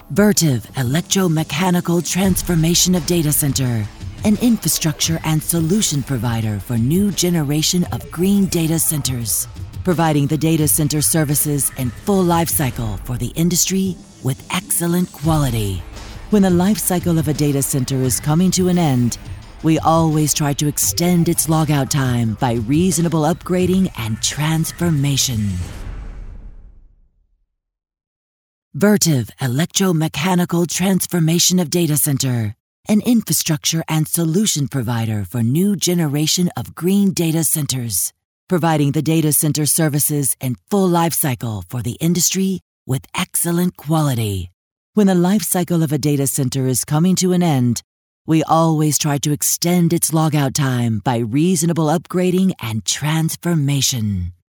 Vertiv Electromechanical Transformation of Data Center, an infrastructure and solution provider for new generation of green data centers, providing the data center services and full life cycle for the industry with excellent quality. When the life cycle of a data center is coming to an end, we always try to extend its logout time by reasonable upgrading and transformation. Vertiv Electromechanical Transformation of Data Center, an infrastructure and solution provider for new generation of green data centers, providing the data center services and full life cycle for the industry with excellent quality. When the life cycle of a data center is coming to an end, we always try to extend its logout time by reasonable upgrading and transformation.